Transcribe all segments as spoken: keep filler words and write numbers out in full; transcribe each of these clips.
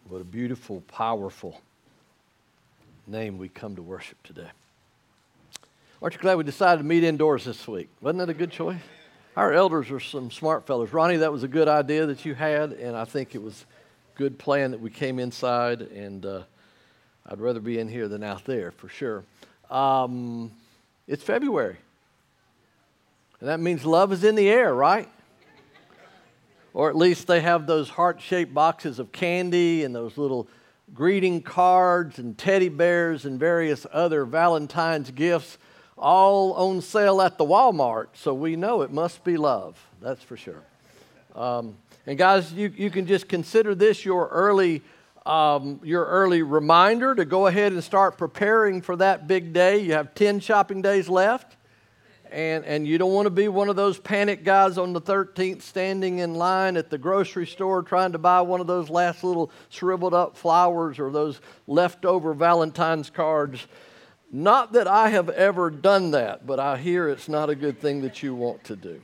What a beautiful, powerful name we come to worship today. Aren't you glad we decided to meet indoors this week? Wasn't that a good choice? Our elders are some smart fellows. Ronnie, that was a good idea that you had, and I think it was a good plan that we came inside, and uh, I'd rather be in here than out there for sure. Um, it's February, and that means love is in the air, right? Or at least they have those heart-shaped boxes of candy and those little greeting cards and teddy bears and various other Valentine's gifts all on sale at the Walmart. So we know it must be love, that's for sure. Um, and guys, you, you can just consider this your early, um, your early reminder to go ahead and start preparing for that big day. You have ten shopping days left. And and you don't want to be one of those panic guys on the thirteenth standing in line at the grocery store trying to buy one of those last little shriveled up flowers or those leftover Valentine's cards. Not that I have ever done that, but I hear it's not a good thing that you want to do.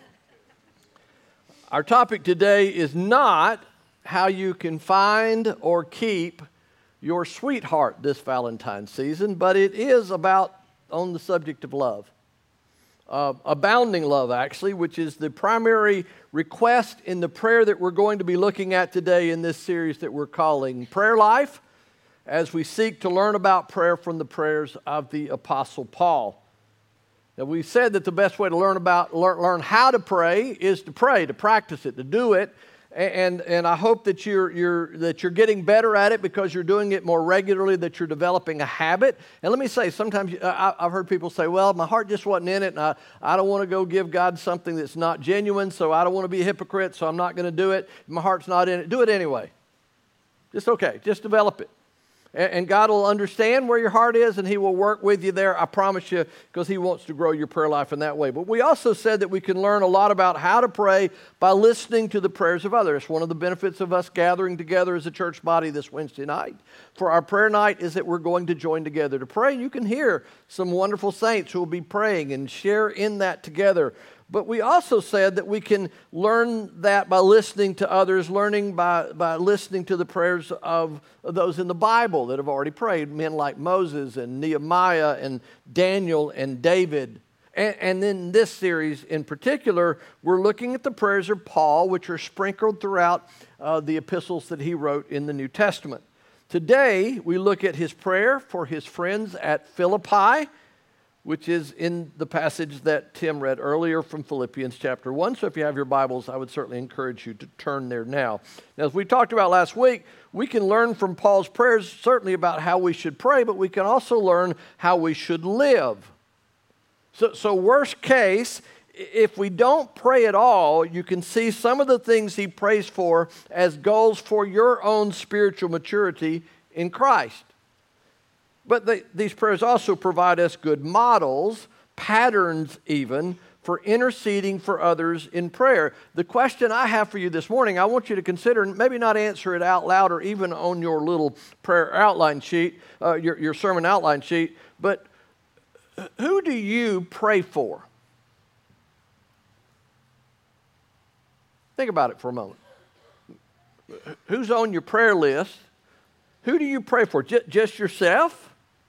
Our topic today is not how you can find or keep your sweetheart this Valentine's season, but it is about on the subject of love. Uh, abounding love, actually, which is the primary request in the prayer that we're going to be looking at today in this series that we're calling Prayer Life, as we seek to learn about prayer from the prayers of the Apostle Paul. Now, we said that the best way to learn about learn, learn how to pray is to pray, to practice it, to do it. And, and I hope that you're, you're, that you're getting better at it because you're doing it more regularly, that you're developing a habit. And let me say, sometimes I, I've heard people say, well, my heart just wasn't in it, and I, I don't want to go give God something that's not genuine, so I don't want to be a hypocrite, so I'm not going to do it. My heart's not in it. Do it anyway. Just okay. Just develop it. And God will understand where your heart is, and He will work with you there, I promise you, because He wants to grow your prayer life in that way. But we also said that we can learn a lot about how to pray by listening to the prayers of others. One of the benefits of us gathering together as a church body this Wednesday night for our prayer night is that we're going to join together to pray. You can hear some wonderful saints who will be praying and share in that together. But we also said that we can learn that by listening to others, learning by, by listening to the prayers of those in the Bible that have already prayed, men like Moses and Nehemiah and Daniel and David. And, and in this series in particular, we're looking at the prayers of Paul, which are sprinkled throughout uh, the epistles that he wrote in the New Testament. Today, we look at his prayer for his friends at Philippi, which is in the passage that Tim read earlier from Philippians chapter one. So if you have your Bibles, I would certainly encourage you to turn there now. Now, as we talked about last week, we can learn from Paul's prayers certainly about how we should pray, but we can also learn how we should live. So, so worst case, if we don't pray at all, you can see some of the things he prays for as goals for your own spiritual maturity in Christ. But they, these prayers also provide us good models, patterns even, for interceding for others in prayer. The question I have for you this morning, I want you to consider, and maybe not answer it out loud or even on your little prayer outline sheet, uh, your, your sermon outline sheet, but who do you pray for? Think about it for a moment. Who's on your prayer list? Who do you pray for? J- just yourself?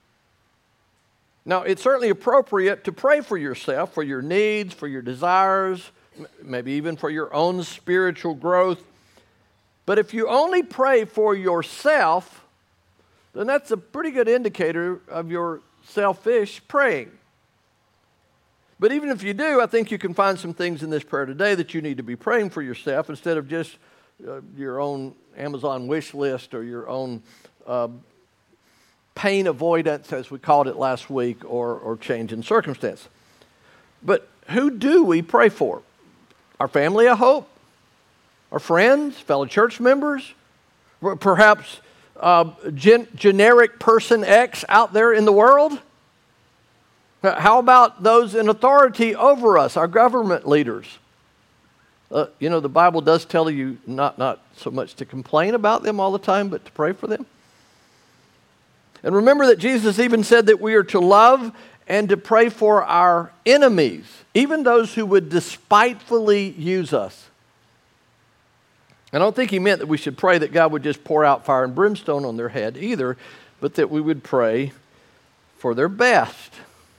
Now, it's certainly appropriate to pray for yourself, for your needs, for your desires, maybe even for your own spiritual growth. But if you only pray for yourself, then that's a pretty good indicator of your selfish praying. But even if you do, I think you can find some things in this prayer today that you need to be praying for yourself instead of just uh, your own Amazon wish list or your own uh, pain avoidance, as we called it last week, or, or change in circumstance. But who do we pray for? Our family, I hope? Our friends, fellow church members? Perhaps uh, gen- generic person X out there in the world? How about those in authority over us, our government leaders? Uh, you know, the Bible does tell you not, not so much to complain about them all the time, but to pray for them. And remember that Jesus even said that we are to love and to pray for our enemies, even those who would despitefully use us. I don't think he meant that we should pray that God would just pour out fire and brimstone on their head either, but that we would pray for their best.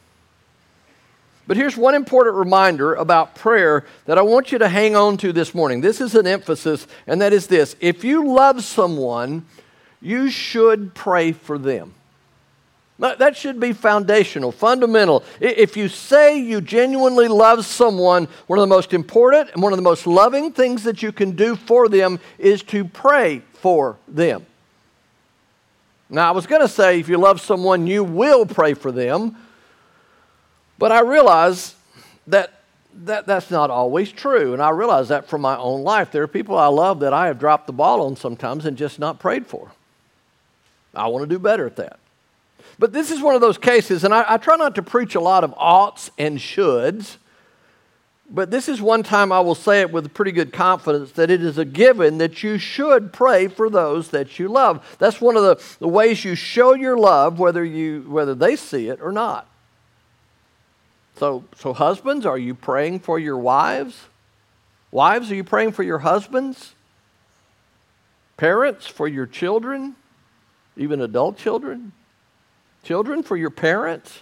But here's one important reminder about prayer that I want you to hang on to this morning. This is an emphasis, and that is this. If you love someone, you should pray for them. That should be foundational, fundamental. If you say you genuinely love someone, one of the most important and one of the most loving things that you can do for them is to pray for them. Now, I was going to say if you love someone, you will pray for them, but I realize that, that that's not always true, and I realize that from my own life. There are people I love that I have dropped the ball on sometimes and just not prayed for. I want to do better at that. But this is one of those cases, and I, I try not to preach a lot of oughts and shoulds, but this is one time I will say it with pretty good confidence that it is a given that you should pray for those that you love. That's one of the, the ways you show your love, whether you whether they see it or not. So, so husbands, are you praying for your wives? Wives, are you praying for your husbands? Parents, for your children, even adult children? Children, for your parents?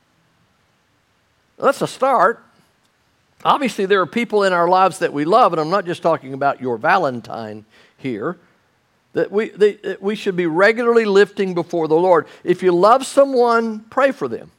That's a start. Obviously, there are people in our lives that we love, and I'm not just talking about your Valentine here, that we, they, that we should be regularly lifting before the Lord. If you love someone, pray for them.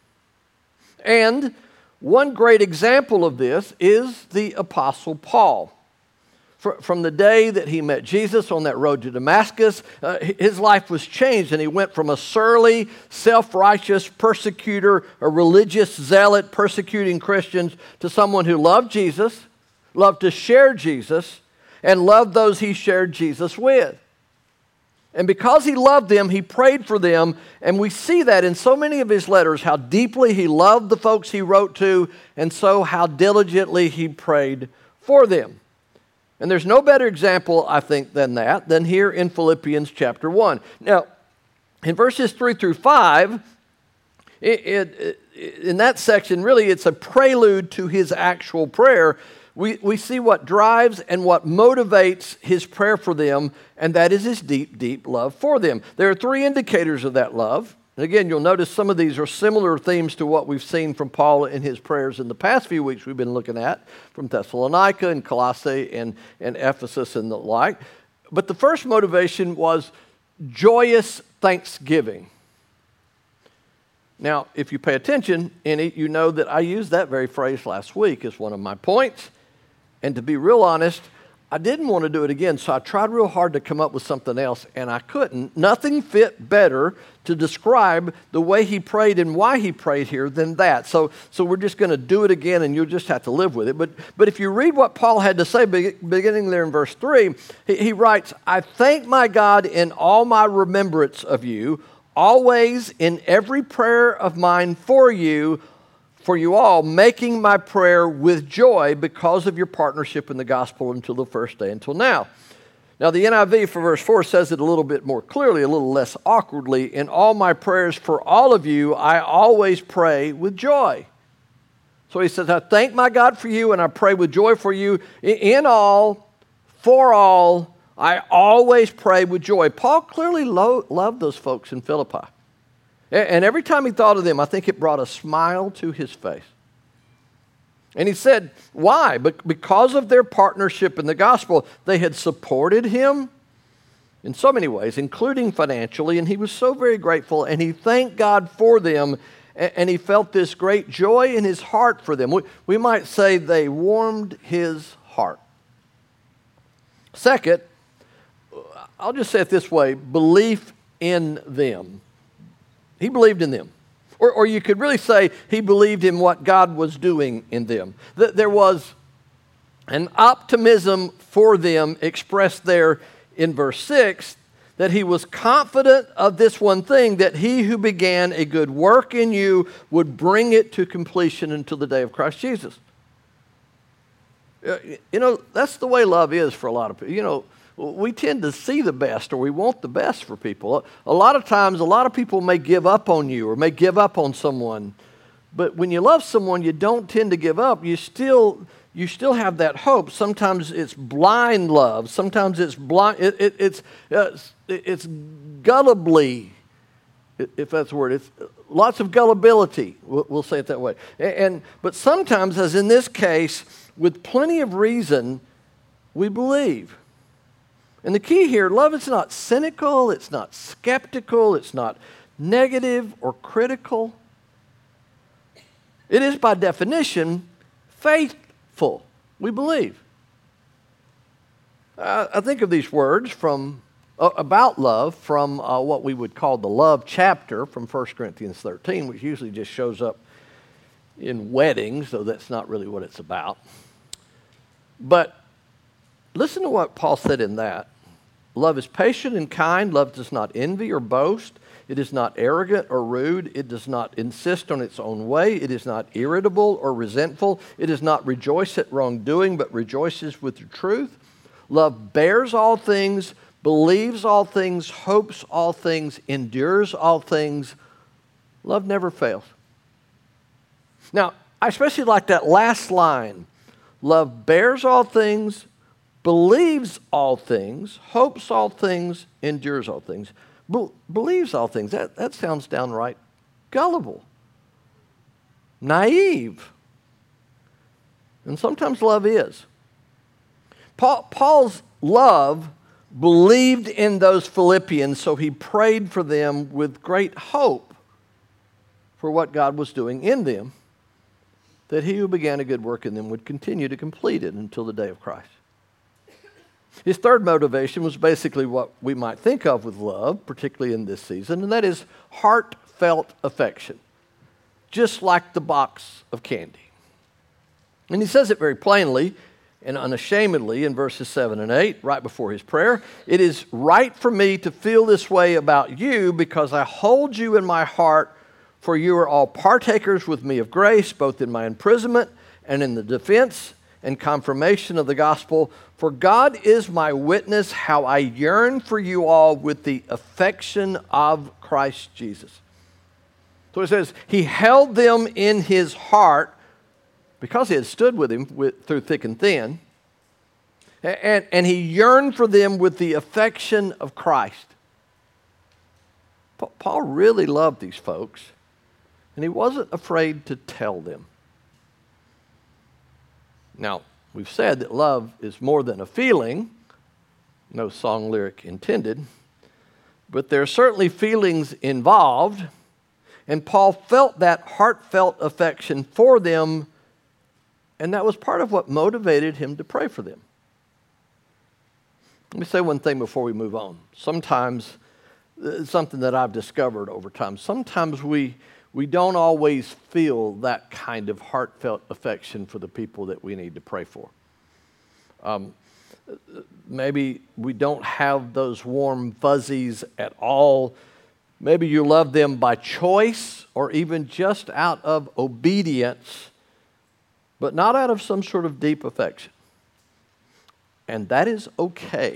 And one great example of this is the Apostle Paul. From the day that he met Jesus on that road to Damascus, uh, his life was changed, and he went from a surly, self-righteous persecutor, a religious zealot persecuting Christians, to someone who loved Jesus, loved to share Jesus, and loved those he shared Jesus with. And because he loved them, he prayed for them, and we see that in so many of his letters, how deeply he loved the folks he wrote to, and so how diligently he prayed for them. And there's no better example, I think, than that, than here in Philippians chapter one. Now, in verses three through five, it, it, it, in that section, really it's a prelude to his actual prayer. We, we see what drives and what motivates his prayer for them, and that is his deep, deep love for them. There are three indicators of that love. And again, you'll notice some of these are similar themes to what we've seen from Paul in his prayers in the past few weeks we've been looking at, from Thessalonica and Colossae and, and Ephesus and the like. But the first motivation was joyous thanksgiving. Now, if you pay attention in it, you know that I used that very phrase last week as one of my points. And to be real honest, I didn't want to do it again, so I tried real hard to come up with something else, and I couldn't. Nothing fit better to describe the way he prayed and why he prayed here than that. So, so we're just going to do it again, and you'll just have to live with it. But, but if you read what Paul had to say, beginning there in verse three, he, he writes, I thank my God in all my remembrance of you, always in every prayer of mine for you, for you all, making my prayer with joy because of your partnership in the gospel until the first day, until now. Now, the N I V for verse four says it a little bit more clearly, a little less awkwardly. In all my prayers for all of you, I always pray with joy. So he says, I thank my God for you, and I pray with joy for you. In all, for all, I always pray with joy. Paul clearly lo- loved those folks in Philippi. And every time he thought of them, I think it brought a smile to his face. And he said, why? Because of their partnership in the gospel, they had supported him in so many ways, including financially, and he was so very grateful, and he thanked God for them, and he felt this great joy in his heart for them. We, we might say they warmed his heart. Second, I'll just say it this way, belief in them. He believed in them. Or, or you could really say he believed in what God was doing in them. That there was an optimism for them expressed there in verse six, that he was confident of this one thing, that he who began a good work in you would bring it to completion until the day of Christ Jesus. You know, that's the way love is for a lot of people. You know, we tend to see the best, or we want the best for people. A lot of times, a lot of people may give up on you or may give up on someone But when you love someone, you don't tend to give up. You still, you still have that hope. Sometimes it's blind love. Sometimes it's blind. It, it, it's uh, it's gullibly, if that's the word. It's lots of gullibility. We'll, we'll say it that way. And, and but sometimes, as in this case, with plenty of reason, we believe. And the key here, love is not cynical. It's not skeptical. It's not negative or critical. It is, by definition, faithful. We believe. Uh, I think of these words from uh, about love from uh, what we would call the love chapter from First Corinthians thirteen, which usually just shows up in weddings, so that's not really what it's about. But listen to what Paul said in that. Love is patient and kind. Love does not envy or boast. It is not arrogant or rude. It does not insist on its own way. It is not irritable or resentful. It does not rejoice at wrongdoing, but rejoices with the truth. Love bears all things, believes all things, hopes all things, endures all things. Love never fails. Now, I especially like that last line. Love bears all things, believes all things, hopes all things, endures all things. Be- believes all things. That, that sounds downright gullible, naive. And sometimes love is. Paul, Paul's love believed in those Philippians, so he prayed for them with great hope for what God was doing in them, that he who began a good work in them would continue to complete it until the day of Christ. His third motivation was basically what we might think of with love, particularly in this season, and that is heartfelt affection, just like the box of candy. And he says it very plainly and unashamedly in verses seven and eight, right before his prayer. It is right for me to feel this way about you because I hold you in my heart, for you are all partakers with me of grace, both in my imprisonment and in the defense and confirmation of the gospel. For God is my witness how I yearn for you all with the affection of Christ Jesus. So it says, he held them in his heart because he had stood with him with, through thick and thin. And, and he yearned for them with the affection of Christ. Paul really loved these folks, and he wasn't afraid to tell them. Now, we've said that love is more than a feeling, no song lyric intended, but there are certainly feelings involved, and Paul felt that heartfelt affection for them, and that was part of what motivated him to pray for them. Let me say one thing before we move on. Sometimes, it's something that I've discovered over time, sometimes we We don't always feel that kind of heartfelt affection for the people that we need to pray for. Um, maybe we don't have those warm fuzzies at all. Maybe you love them by choice or even just out of obedience, but not out of some sort of deep affection. And that is okay.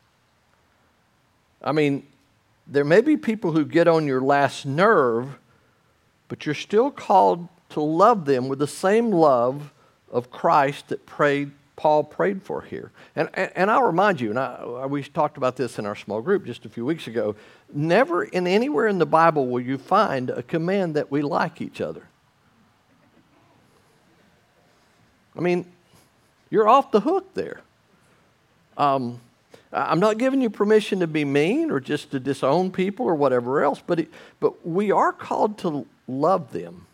I mean, there may be people who get on your last nerve, but you're still called to love them with the same love of Christ that prayed, Paul prayed for here. And, and, and I'll remind you, and I, we talked about this in our small group just a few weeks ago, never in anywhere in the Bible will you find a command that we like each other. I mean, you're off the hook there. Um, I'm not giving you permission to be mean or just to disown people or whatever else, but it, but we are called to love them.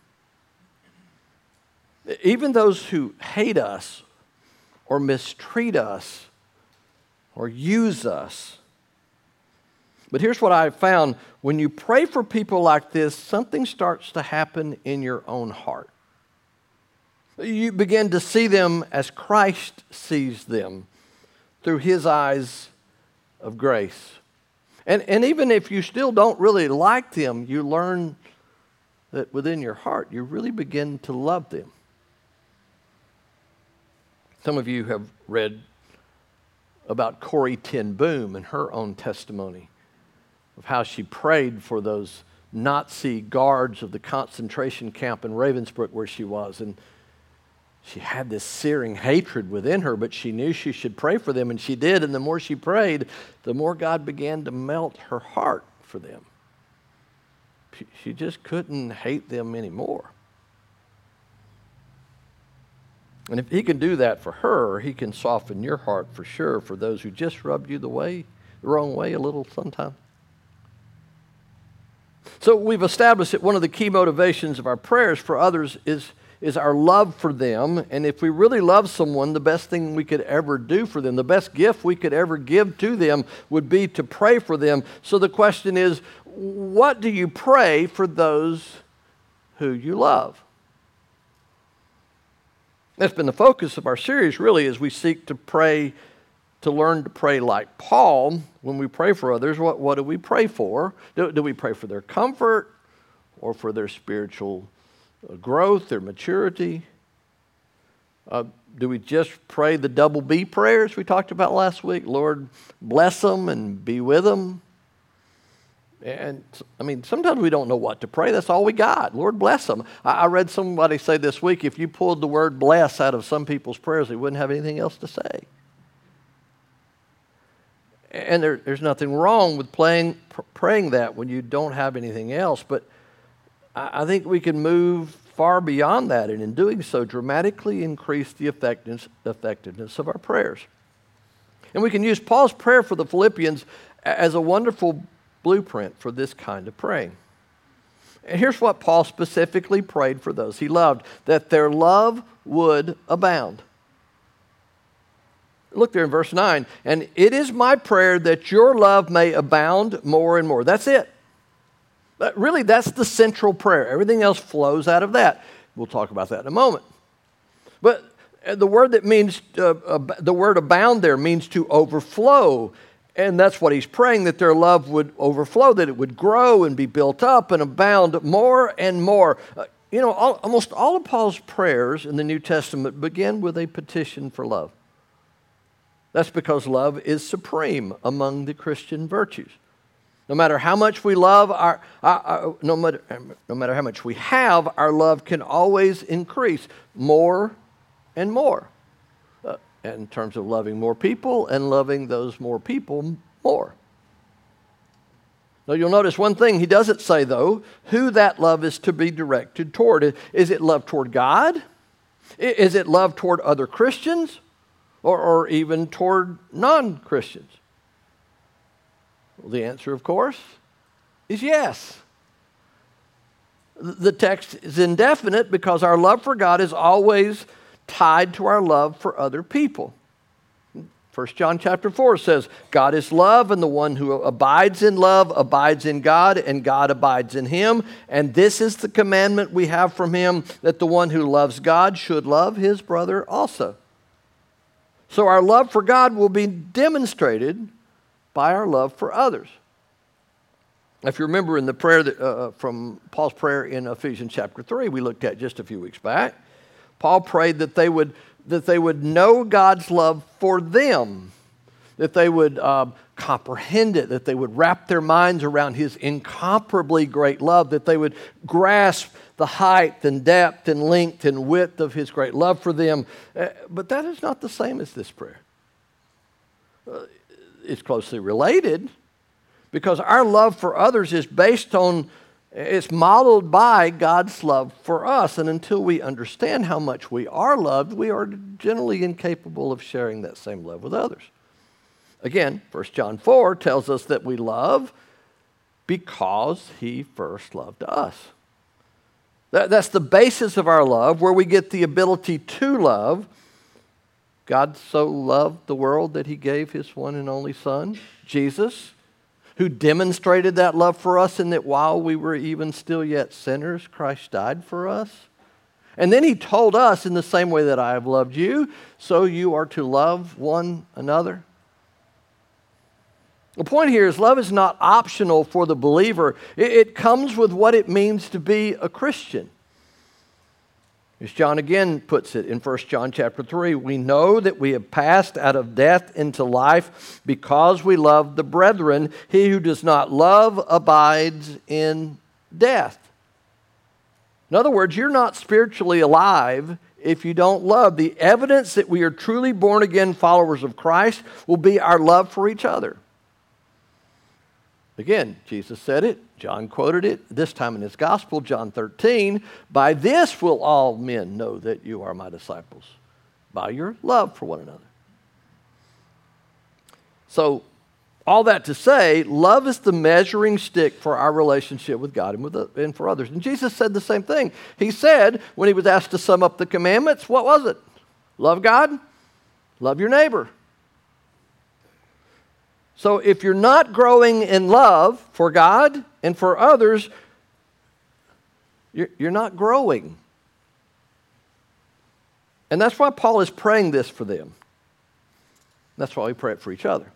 Even those who hate us or mistreat us or use us. But here's what I found. When you pray for people like this, something starts to happen in your own heart. You begin to see them as Christ sees them, through his eyes of grace. And, and even if you still don't really like them, you learn that within your heart, you really begin to love them. Some of you have read about Corrie ten Boom and her own testimony of how she prayed for those Nazi guards of the concentration camp in Ravensbrück where she was. And she had this searing hatred within her, but she knew she should pray for them, and she did. And the more she prayed, the more God began to melt her heart for them. She just couldn't hate them anymore. And if he can do that for her, he can soften your heart for sure for those who just rubbed you the way, the wrong way a little sometime. So we've established that one of the key motivations of our prayers for others is, is our love for them. And if we really love someone, the best thing we could ever do for them, the best gift we could ever give to them would be to pray for them. So the question is, what do you pray for those who you love? That's been the focus of our series, really, as we seek to pray, to learn to pray like Paul. When we pray for others, what, what do we pray for? Do, do we pray for their comfort or for their spiritual growth, their maturity? Uh, do we just pray the double B prayers we talked about last week? Lord, bless them and be with them. And, I mean, sometimes we don't know what to pray. That's all we got. Lord, bless them. I, I read somebody say this week, if you pulled the word bless out of some people's prayers, they wouldn't have anything else to say. And there, there's nothing wrong with playing, pr- praying that when you don't have anything else. But I, I think we can move far beyond that, and in doing so, dramatically increase the effectiveness, effectiveness of our prayers. And we can use Paul's prayer for the Philippians as a wonderful blueprint for this kind of praying. And here's what Paul specifically prayed for those he loved, that their love would abound. Look there in verse nine. And it is my prayer that your love may abound more and more. That's it. But really, that's the central prayer. Everything else flows out of that. We'll talk about that in a moment. But the word that means, uh, uh, the word abound there means to overflow. And that's what he's praying, that their love would overflow, that it would grow and be built up and abound more and more. Uh, you know, all, almost all of Paul's prayers in the New Testament begin with a petition for love. That's because love is supreme among the Christian virtues. No matter how much we love, our, our, our, no, matter, no matter how much we have, our love can always increase more and more. Uh, in terms of loving more people and loving those more people more. Now you'll notice one thing he doesn't say, though, who that love is to be directed toward. Is it love toward God? Is it love toward other Christians? Or, or even toward non-Christians? Well, the answer, of course, is yes. The text is indefinite because our love for God is always tied to our love for other people. First John chapter four says, God is love, and the one who abides in love abides in God, and God abides in him. And this is the commandment we have from him, that the one who loves God should love his brother also. So our love for God will be demonstrated by our love for others. If you remember in the prayer that, uh, from Paul's prayer in Ephesians chapter three, we looked at just a few weeks back, Paul prayed that they would that they would know God's love for them, that they would um, comprehend it, that they would wrap their minds around his incomparably great love, that they would grasp the height and depth and length and width of his great love for them. Uh, but that is not the same as this prayer. Uh, it's closely related because our love for others is based on, it's modeled by God's love for us. And until we understand how much we are loved, we are generally incapable of sharing that same love with others. Again, First John four tells us that we love because he first loved us. That, that's the basis of our love, where we get the ability to love. God so loved the world that he gave his one and only Son, Jesus, who demonstrated that love for us in that while we were even still yet sinners, Christ died for us. And then he told us, in the same way that I have loved you, so you are to love one another. The point here is love is not optional for the believer. It, it comes with what it means to be a Christian. As John again puts it in First John chapter three, we know that we have passed out of death into life because we love the brethren. He who does not love abides in death. In other words, you're not spiritually alive if you don't love. The evidence that we are truly born again followers of Christ will be our love for each other. Again, Jesus said it, John quoted it, this time in his gospel, John thirteen, "By this will all men know that you are my disciples, by your love for one another." So, all that to say, love is the measuring stick for our relationship with God and, with the, and for others. And Jesus said the same thing. He said, when he was asked to sum up the commandments, what was it? Love God, love your neighbor. So if you're not growing in love for God and for others, you're, you're not growing. And that's why Paul is praying this for them. That's why we pray it for each other.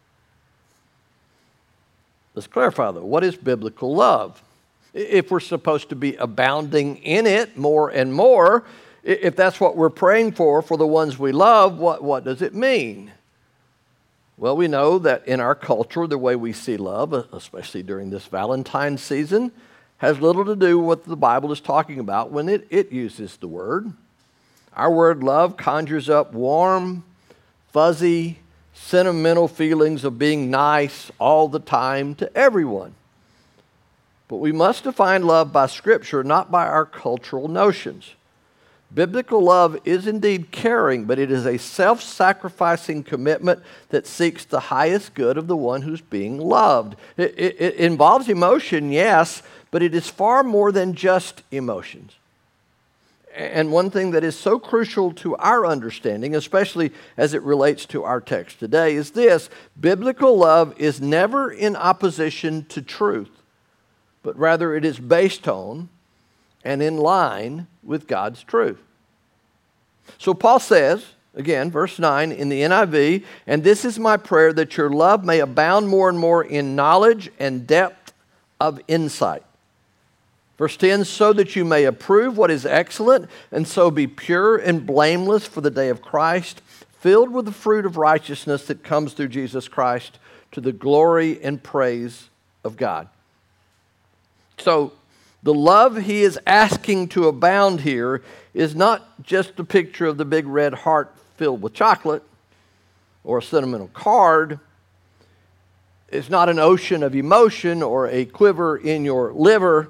Let's clarify, though. What is biblical love? If we're supposed to be abounding in it more and more, if that's what we're praying for, for the ones we love, what, what does it mean? Well, we know that in our culture, the way we see love, especially during this Valentine's season, has little to do with what the Bible is talking about when it, it uses the word. Our word love conjures up warm, fuzzy, sentimental feelings of being nice all the time to everyone. But we must define love by Scripture, not by our cultural notions. Biblical love is indeed caring, but it is a self-sacrificing commitment that seeks the highest good of the one who's being loved. It, it, it involves emotion, yes, but it is far more than just emotions. And one thing that is so crucial to our understanding, especially as it relates to our text today, is this: biblical love is never in opposition to truth, but rather it is based on and in line with God's truth. So Paul says, again, verse nine in the N I V, "And this is my prayer, that your love may abound more and more in knowledge and depth of insight." Verse ten, "So that you may approve what is excellent, and so be pure and blameless for the day of Christ, filled with the fruit of righteousness that comes through Jesus Christ, to the glory and praise of God." So, the love he is asking to abound here is not just a picture of the big red heart filled with chocolate or a sentimental card. It's not an ocean of emotion or a quiver in your liver.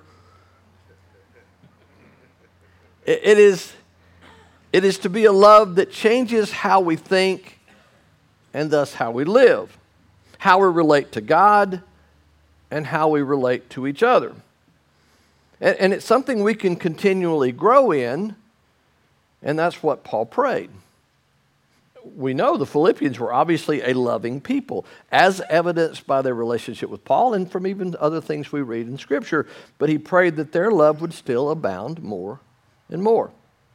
It is, it is to be a love that changes how we think and thus how we live, how we relate to God, and how we relate to each other. And, and it's something we can continually grow in, and that's what Paul prayed. We know the Philippians were obviously a loving people, as evidenced by their relationship with Paul and from even other things we read in Scripture. But he prayed that their love would still abound more and more.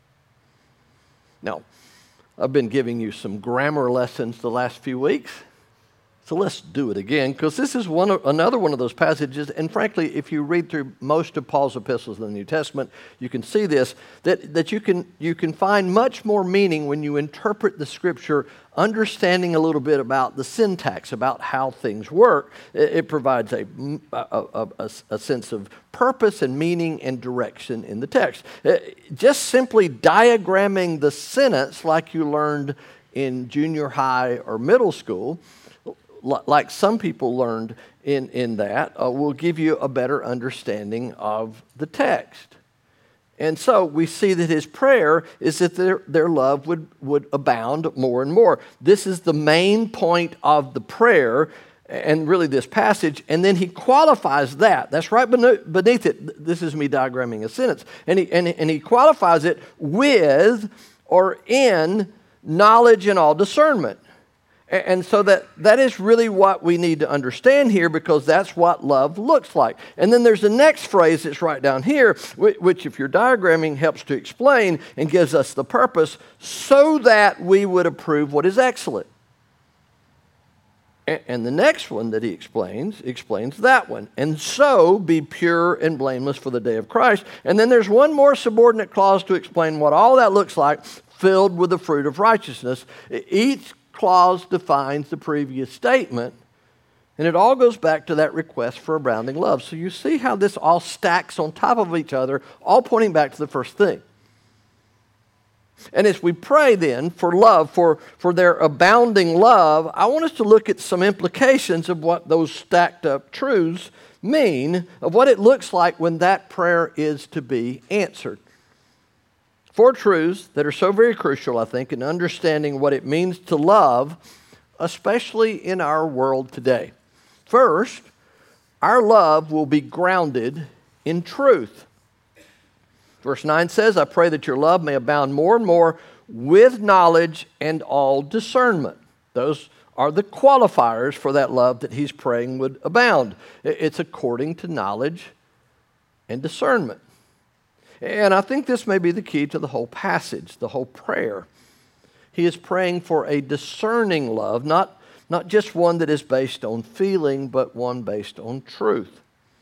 Now, I've been giving you some grammar lessons the last few weeks. So let's do it again, because this is one of, another one of those passages, and frankly, if you read through most of Paul's epistles in the New Testament, you can see this, that, that you can, you can find much more meaning when you interpret the Scripture, understanding a little bit about the syntax, about how things work. It, it provides a, a, a, a sense of purpose and meaning and direction in the text. Just simply diagramming the sentence like you learned in junior high or middle school, like some people learned in, in that, uh, will give you a better understanding of the text. And so we see that his prayer is that their, their love would, would abound more and more. This is the main point of the prayer and really this passage. And then he qualifies that. That's right beneath it. This is me diagramming a sentence. And he, and, and he qualifies it with or in knowledge and all discernment. And so that, that is really what we need to understand here, because that's what love looks like. And then there's the next phrase that's right down here, which if you're diagramming helps to explain and gives us the purpose, so that we would approve what is excellent. And the next one that he explains, explains that one. And so be pure and blameless for the day of Christ. And then there's one more subordinate clause to explain what all that looks like, filled with the fruit of righteousness. Each clause defines the previous statement, And it all goes back to that request for abounding love. So you see how this all stacks on top of each other, all pointing back to the first thing. And as we pray then for love, for, for their abounding love, I want us to look at some implications of what those stacked up truths mean, of what it looks like when that prayer is to be answered. Four truths that are so very crucial, I think, in understanding what it means to love, especially in our world today. First, our love will be grounded in truth. Verse nine says, I pray that your love may abound more and more with knowledge and all discernment. Those are the qualifiers for that love that he's praying would abound. It's according to knowledge and discernment. And I think this may be the key to the whole passage, the whole prayer. He is praying for a discerning love, not, not just one that is based on feeling, but one based on truth.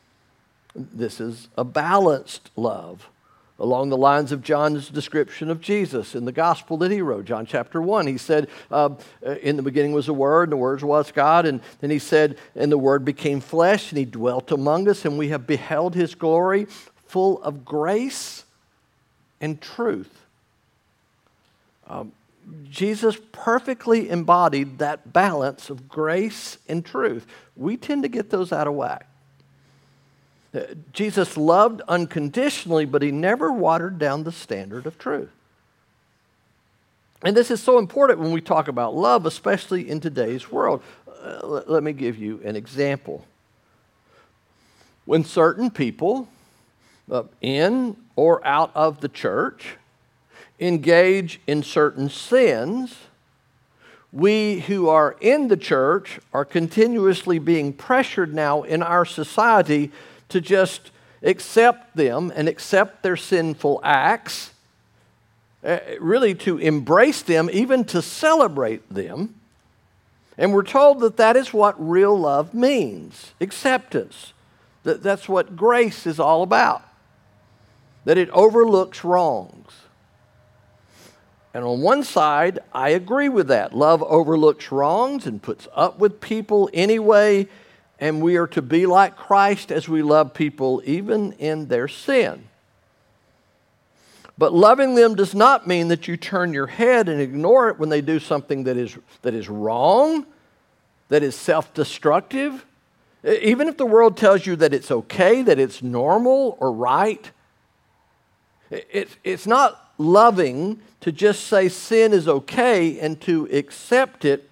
This is a balanced love, along the lines of John's description of Jesus in the gospel that he wrote, John chapter one. He said, uh, in the beginning was the Word, and the Word was God. And then he said, and the Word became flesh, and he dwelt among us, and we have beheld his glory, full of grace and truth. Um, Jesus perfectly embodied that balance of grace and truth. We tend to get those out of whack. Uh, Jesus loved unconditionally, but he never watered down the standard of truth. And this is so important when we talk about love, especially in today's world. Uh, let, let me give you an example. When certain people Uh, in or out of the church engage in certain sins, we who are in the church are continuously being pressured now in our society to just accept them and accept their sinful acts, uh, really to embrace them, even to celebrate them. And we're told that that is what real love means, acceptance. That, that's what grace is all about. That it overlooks wrongs. And on one side, I agree with that. Love overlooks wrongs and puts up with people anyway, and we are to be like Christ as we love people even in their sin. But loving them does not mean that you turn your head and ignore it when they do something that is, that is wrong, that is self-destructive. Even if the world tells you that it's okay, that it's normal or right, It's, it's not loving to just say sin is okay and to accept it.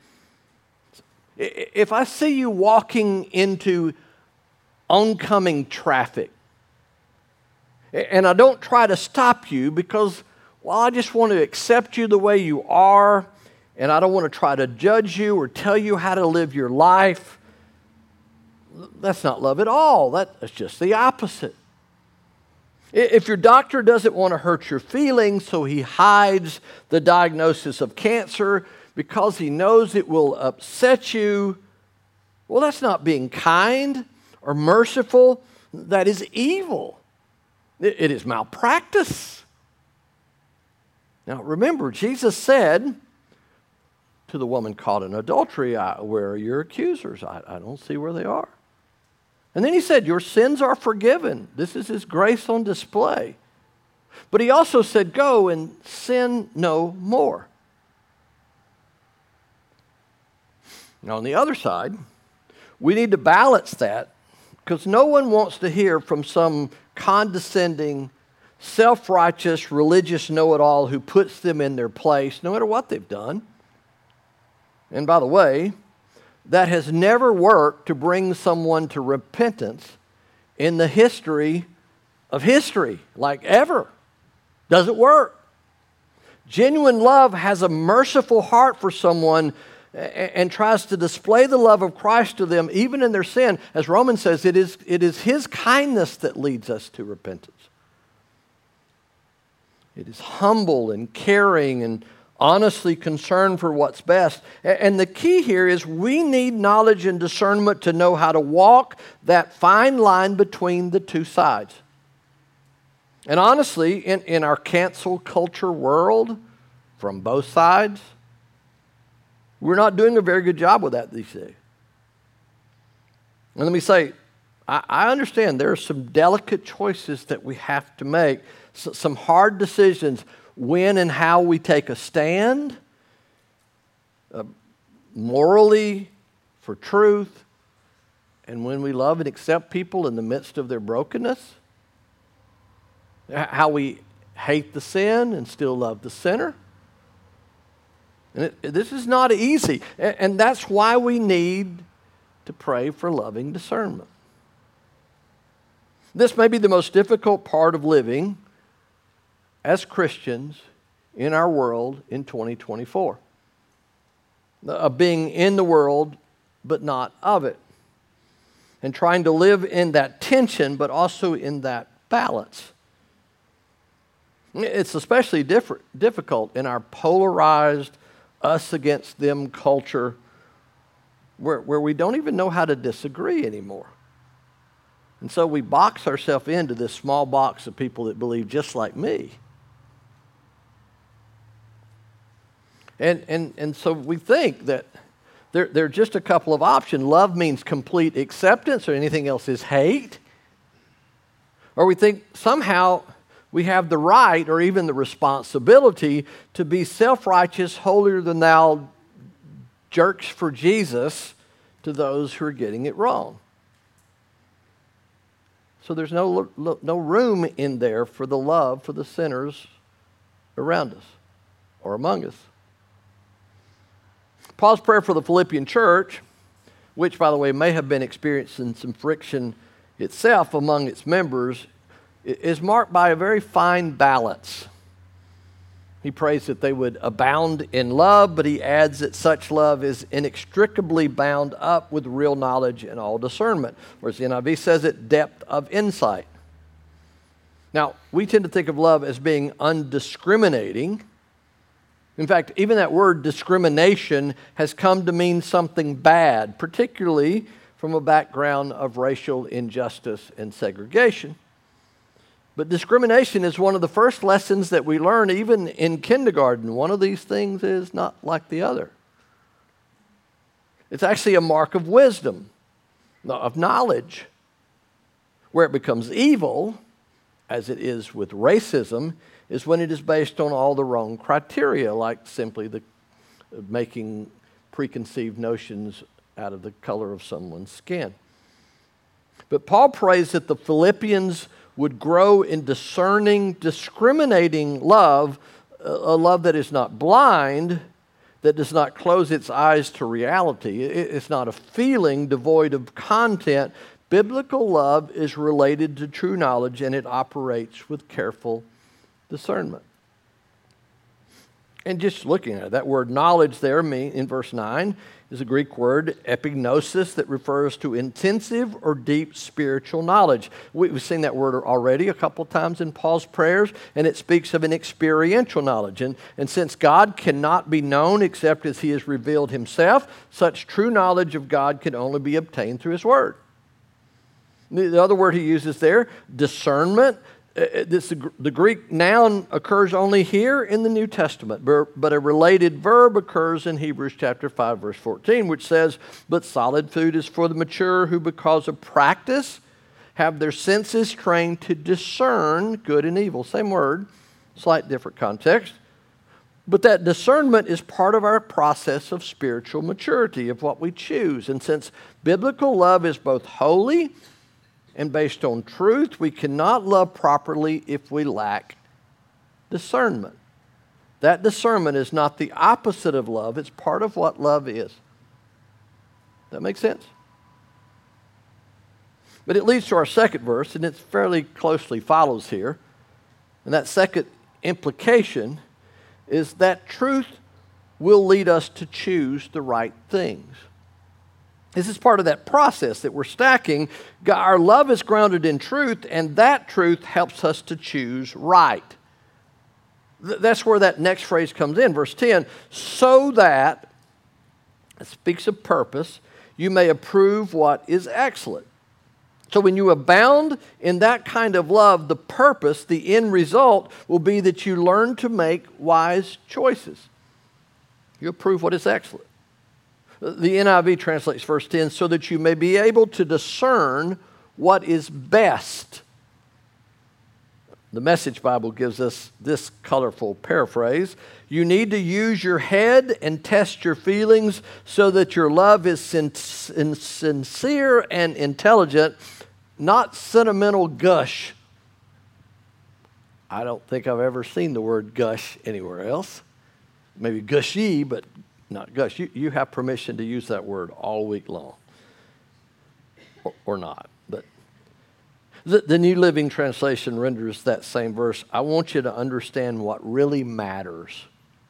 If I see you walking into oncoming traffic and I don't try to stop you because, well, I just want to accept you the way you are and I don't want to try to judge you or tell you how to live your life, that's not love at all. That's just the opposite. If your doctor doesn't want to hurt your feelings, so he hides the diagnosis of cancer because he knows it will upset you, well, that's not being kind or merciful. That is evil. It is malpractice. Now, remember, Jesus said to the woman caught in adultery, where are your accusers? I, I don't see where they are. And then he said, your sins are forgiven. This is his grace on display. But he also said, go and sin no more. Now, on the other side, we need to balance that because no one wants to hear from some condescending, self-righteous, religious know-it-all who puts them in their place, no matter what they've done. And by the way, that has never worked to bring someone to repentance in the history of history, like ever. Doesn't work. Genuine love has a merciful heart for someone and tries to display the love of Christ to them, even in their sin. As Romans says, it is, it is his kindness that leads us to repentance. It is humble and caring and honestly concerned for what's best. And the key here is we need knowledge and discernment to know how to walk that fine line between the two sides. And honestly, in, in our cancel culture world, from both sides, we're not doing a very good job with that these days. And let me say, I, I understand there are some delicate choices that we have to make, so, some hard decisions when and how we take a stand, uh, morally, for truth, and when we love and accept people in the midst of their brokenness, how we hate the sin and still love the sinner. And it, this is not easy, and, and that's why we need to pray for loving discernment. This may be the most difficult part of living as Christians in our world in twenty twenty-four. Of being in the world, but not of it. And trying to live in that tension, but also in that balance. It's especially different, difficult in our polarized, us against them culture, where, where we don't even know how to disagree anymore. And so we box ourselves into this small box of people that believe just like me. And, and, and so we think that there, there are just a couple of options. Love means complete acceptance, or anything else is hate. Or we think somehow we have the right or even the responsibility to be self-righteous, holier-than-thou jerks for Jesus to those who are getting it wrong. So there's no, no room in there for the love for the sinners around us or among us. Paul's prayer for the Philippian church, which, by the way, may have been experiencing some friction itself among its members, is marked by a very fine balance. He prays that they would abound in love, but he adds that such love is inextricably bound up with real knowledge and all discernment, whereas the N I V says it, depth of insight. Now, we tend to think of love as being undiscriminating. In fact, even that word discrimination has come to mean something bad, particularly from a background of racial injustice and segregation. But discrimination is one of the first lessons that we learn even in kindergarten. One of these things is not like the other. It's actually a mark of wisdom, of knowledge. Where it becomes evil, as it is with racism, is when it is based on all the wrong criteria, like simply the making preconceived notions out of the color of someone's skin. But Paul prays that the Philippians would grow in discerning, discriminating love, a love that is not blind, that does not close its eyes to reality. It's not a feeling devoid of content. Biblical love is related to true knowledge, and it operates with careful discernment. And just looking at it, that word knowledge there in verse nine is a Greek word, epignosis, that refers to intensive or deep spiritual knowledge. We've seen that word already a couple of times in Paul's prayers, and it speaks of an experiential knowledge. And, and since God cannot be known except as he has revealed himself, such true knowledge of God can only be obtained through his word. The other word he uses there, discernment, Uh, this, the Greek noun occurs only here in the New Testament, but a related verb occurs in Hebrews chapter five, verse fourteen, which says, "But solid food is for the mature who, because of practice, have their senses trained to discern good and evil." Same word, slight different context. But that discernment is part of our process of spiritual maturity, of what we choose. And since biblical love is both holy and based on truth, we cannot love properly if we lack discernment. That discernment is not the opposite of love. It's part of what love is. That makes sense? But it leads to our second verse, and it fairly closely follows here. And that second implication is that truth will lead us to choose the right things. This is part of that process that we're stacking. Our love is grounded in truth, and that truth helps us to choose right. That's where that next phrase comes in, verse ten. So that, it speaks of purpose, you may approve what is excellent. So when you abound in that kind of love, the purpose, the end result, will be that you learn to make wise choices. You approve what is excellent. The N I V translates verse ten, so that you may be able to discern what is best. The Message Bible gives us this colorful paraphrase. You need to use your head and test your feelings so that your love is sin- sin- sincere and intelligent, not sentimental gush. I don't think I've ever seen the word gush anywhere else. Maybe gushy, but not gush. You, you have permission to use that word all week long. Or, or not. But the, the New Living Translation renders that same verse. I want you to understand what really matters.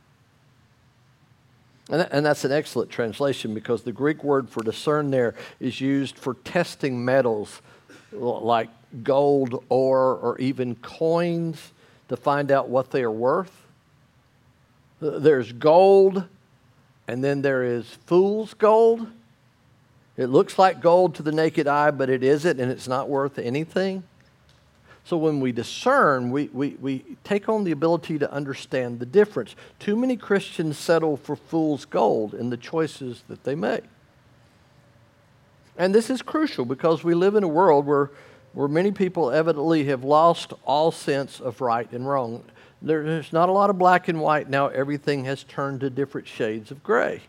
And, that, and that's an excellent translation because the Greek word for discern there is used for testing metals like gold, ore, or even coins to find out what they are worth. There's gold, and then there is fool's gold. It looks like gold to the naked eye, but it isn't, and it's not worth anything. So when we discern, we, we, we take on the ability to understand the difference. Too many Christians settle for fool's gold in the choices that they make. And this is crucial because we live in a world where, where many people evidently have lost all sense of right and wrong. There, there's not a lot of black and white now. Everything has turned to different shades of gray.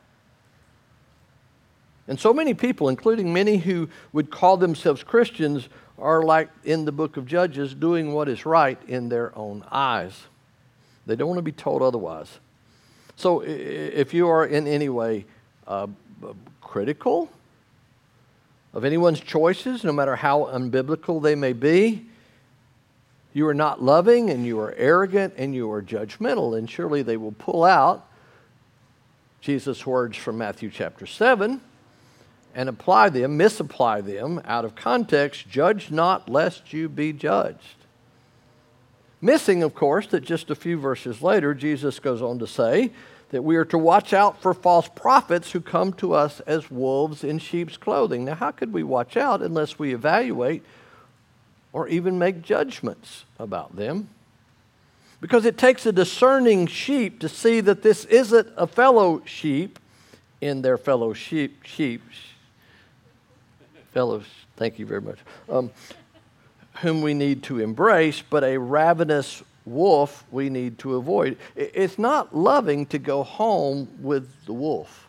And so many people, including many who would call themselves Christians, are like in the book of Judges, doing what is right in their own eyes. They don't want to be told otherwise. So if you are in any way uh, critical of anyone's choices, no matter how unbiblical they may be, you are not loving and you are arrogant and you are judgmental, and surely they will pull out Jesus' words from Matthew chapter seven and apply them, misapply them out of context. Judge not lest you be judged. Missing, of course, that just a few verses later, Jesus goes on to say that we are to watch out for false prophets who come to us as wolves in sheep's clothing. Now, how could we watch out unless we evaluate or even make judgments about them? Because it takes a discerning sheep to see that this isn't a fellow sheep in their fellow sheep, sheep, fellows, thank you very much, um, whom we need to embrace, but a ravenous wolf we need to avoid. It's not loving to go home with the wolf.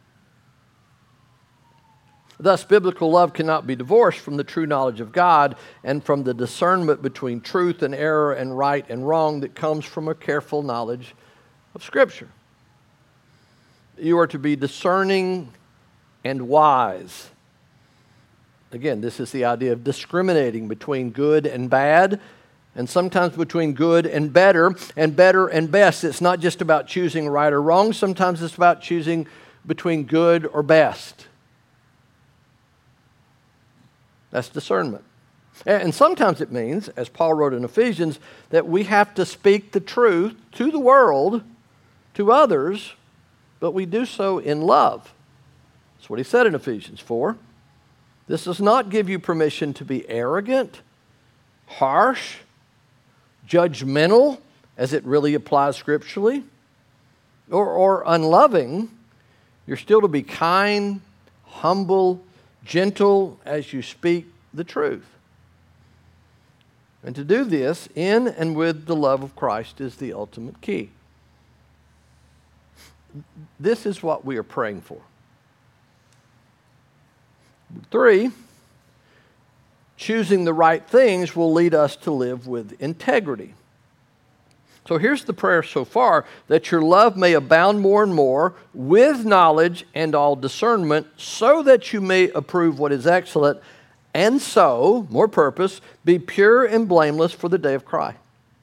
Thus, biblical love cannot be divorced from the true knowledge of God and from the discernment between truth and error and right and wrong that comes from a careful knowledge of Scripture. You are to be discerning and wise. Again, this is the idea of discriminating between good and bad, and sometimes between good and better, and better and best. It's not just about choosing right or wrong. Sometimes it's about choosing between good or best. That's discernment. And sometimes it means, as Paul wrote in Ephesians, that we have to speak the truth to the world, to others, but we do so in love. That's what he said in Ephesians four. This does not give you permission to be arrogant, harsh, judgmental, as it really applies scripturally, or, or unloving. You're still to be kind, humble, gentle as you speak the truth. And to do this in and with the love of Christ is the ultimate key. This is what we are praying for. Three, choosing the right things will lead us to live with integrity. So here's the prayer so far: that your love may abound more and more with knowledge and all discernment, so that you may approve what is excellent, and so, more purpose, be pure and blameless for the day of Christ.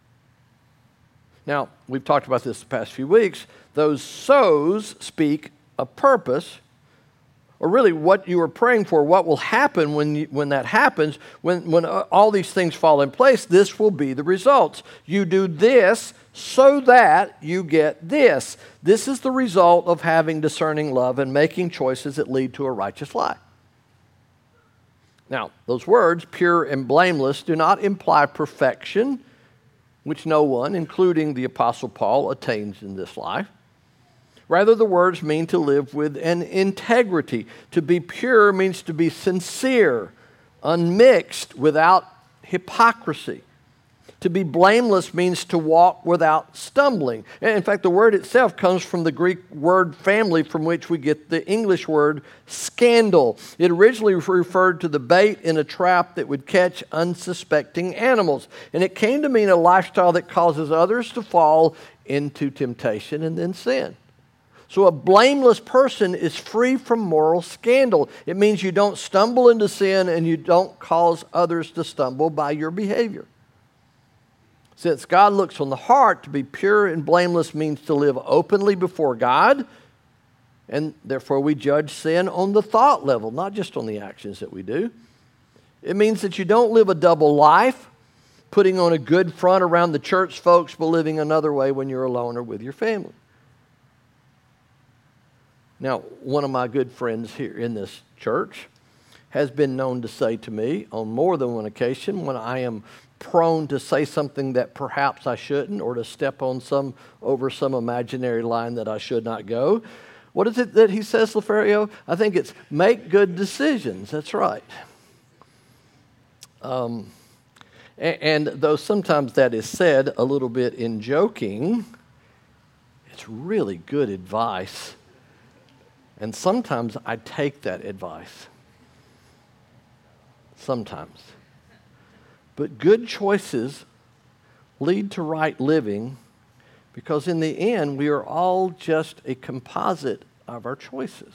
Now, we've talked about this the past few weeks. Those so's speak of purpose, or really what you are praying for, what will happen when, you, when that happens, when, when all these things fall in place. This will be the results. You do this so that you get this. This is the result of having discerning love and making choices that lead to a righteous life. Now, those words, pure and blameless, do not imply perfection, which no one, including the Apostle Paul, attains in this life. Rather, the words mean to live with an integrity. To be pure means to be sincere, unmixed, without hypocrisy. To be blameless means to walk without stumbling. In fact, the word itself comes from the Greek word family from which we get the English word scandal. It originally referred to the bait in a trap that would catch unsuspecting animals. And it came to mean a lifestyle that causes others to fall into temptation and then sin. So a blameless person is free from moral scandal. It means you don't stumble into sin and you don't cause others to stumble by your behavior. Since God looks on the heart, to be pure and blameless means to live openly before God, and therefore we judge sin on the thought level, not just on the actions that we do. It means that you don't live a double life, putting on a good front around the church folks, but living another way when you're alone or with your family. Now, one of my good friends here in this church has been known to say to me on more than one occasion when I am prone to say something that perhaps I shouldn't, or to step on some over some imaginary line that I should not go. What is it that he says, Laferio? I think it's make good decisions. That's right. Um, and, and though sometimes that is said a little bit in joking, it's really good advice. And sometimes I take that advice. Sometimes. But good choices lead to right living, because in the end, we are all just a composite of our choices.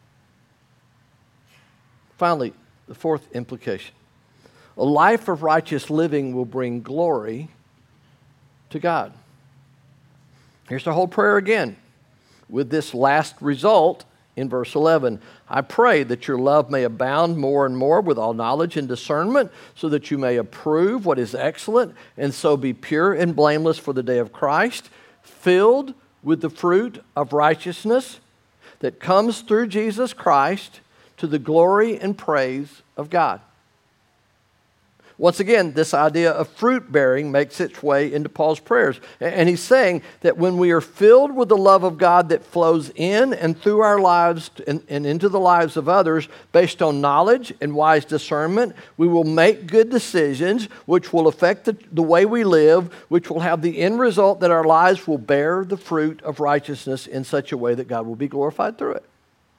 Finally, the fourth implication. A life of righteous living will bring glory to God. Here's the whole prayer again, with this last result in verse eleven. I pray that your love may abound more and more with all knowledge and discernment, so that you may approve what is excellent, and so be pure and blameless for the day of Christ, filled with the fruit of righteousness that comes through Jesus Christ to the glory and praise of God. Once again, this idea of fruit bearing makes its way into Paul's prayers. And he's saying that when we are filled with the love of God that flows in and through our lives and, and into the lives of others based on knowledge and wise discernment, we will make good decisions which will affect the, the way we live, which will have the end result that our lives will bear the fruit of righteousness in such a way that God will be glorified through it.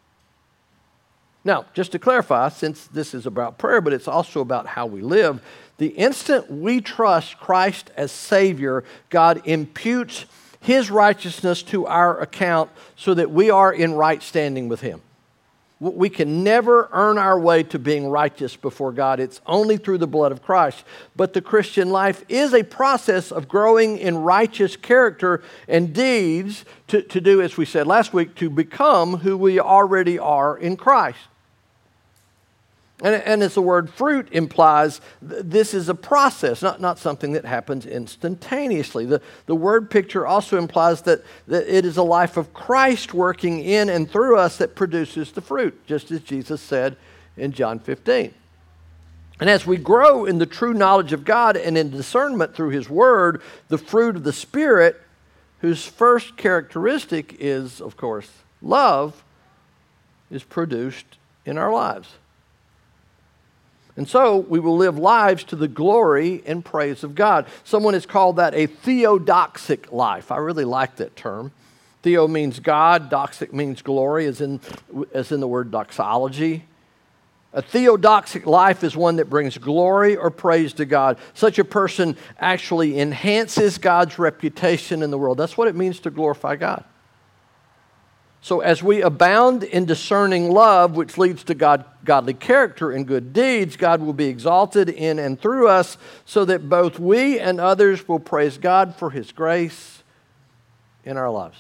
Now, just to clarify, since this is about prayer, but it's also about how we live, the instant we trust Christ as Savior, God imputes His righteousness to our account so that we are in right standing with Him. We can never earn our way to being righteous before God. It's only through the blood of Christ. But the Christian life is a process of growing in righteous character and deeds to, to do, as we said last week, to become who we already are in Christ. And, and as the word fruit implies, th- this is a process, not, not something that happens instantaneously. The, the word picture also implies that, that it is a life of Christ working in and through us that produces the fruit, just as Jesus said in John fifteen. And as we grow in the true knowledge of God and in discernment through His Word, the fruit of the Spirit, whose first characteristic is, of course, love, is produced in our lives. And so we will live lives to the glory and praise of God. Someone has called that a theodoxic life. I really like that term. Theo means God, doxic means glory, as in, as in the word doxology. A theodoxic life is one that brings glory or praise to God. Such a person actually enhances God's reputation in the world. That's what it means to glorify God. So as we abound in discerning love, which leads to God, godly character and good deeds, God will be exalted in and through us so that both we and others will praise God for His grace in our lives.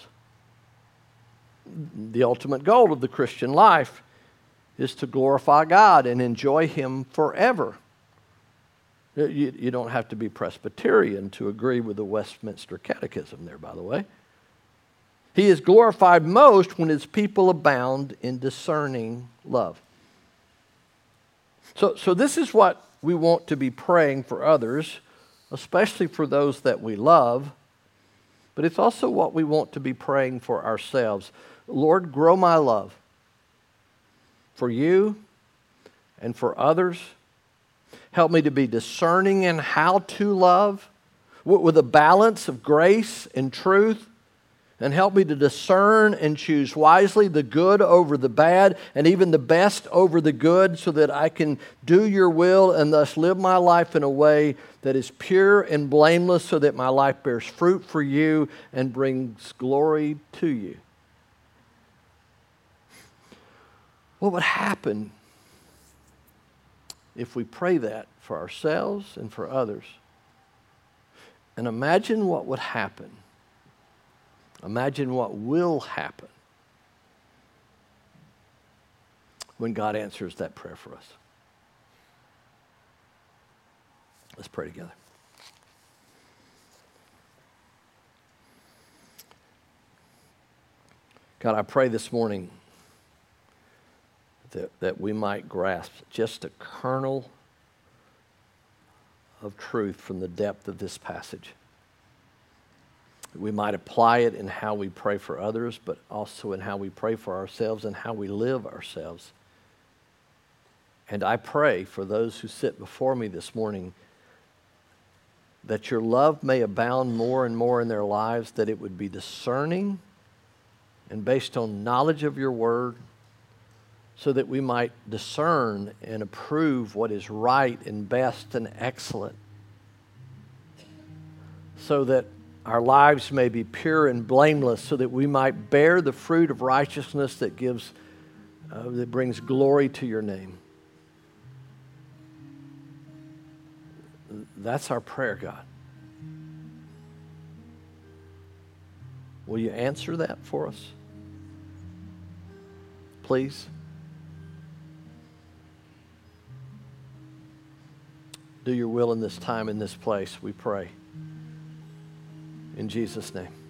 The ultimate goal of the Christian life is to glorify God and enjoy Him forever. You, you don't have to be Presbyterian to agree with the Westminster Catechism there, by the way. He is glorified most when His people abound in discerning love. So, so this is what we want to be praying for others, especially for those that we love. but it's also what we want to be praying for ourselves. Lord, grow my love for you and for others. Help me to be discerning in how to love with a balance of grace and truth. And help me to discern and choose wisely the good over the bad and even the best over the good so that I can do your will and thus live my life in a way that is pure and blameless so that my life bears fruit for you and brings glory to you. What would happen if we pray that for ourselves and for others? And imagine what would happen. Imagine what will happen when God answers that prayer for us. Let's pray together. God, I pray this morning that, that we might grasp just a kernel of truth from the depth of this passage. We might apply it in how we pray for others, but also in how we pray for ourselves and how we live ourselves. And I pray for those who sit before me this morning that your love may abound more and more in their lives, that it would be discerning and based on knowledge of your word, so that we might discern and approve what is right and best and excellent, so that our lives may be pure and blameless, so that we might bear the fruit of righteousness that gives, uh, that brings glory to your name. That's our prayer, God. Will you answer that for us? Please. Do your will in this time, in this place, we pray. In Jesus' name.